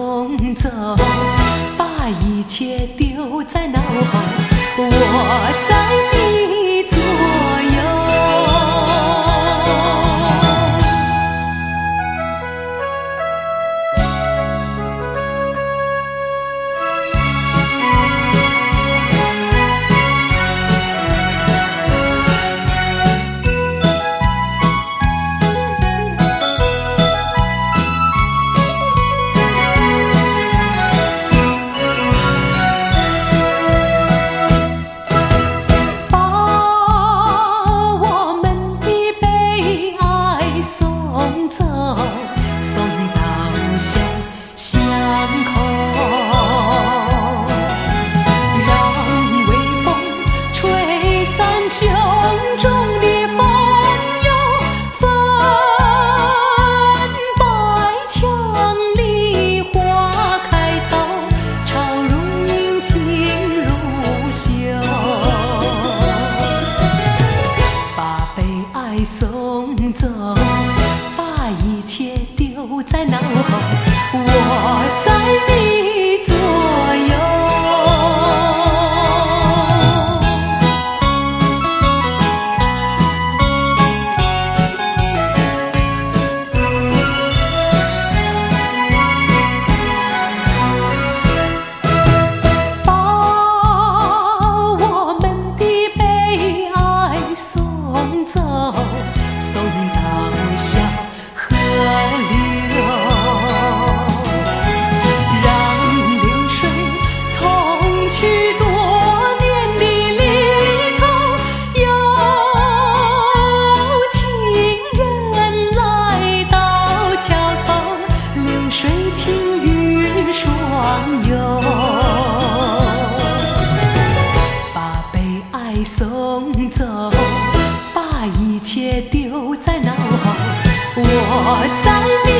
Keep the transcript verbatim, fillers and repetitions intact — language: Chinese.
送走，把一切丢在脑后，我在你左右。送走，把一切丢在脑后，我在你左右。把我们的悲哀送走，送到小河流，让流水冲去多年的离愁。有情人来到桥头，流水轻于双游，把悲哀送走，把一切丢在脑后，我在你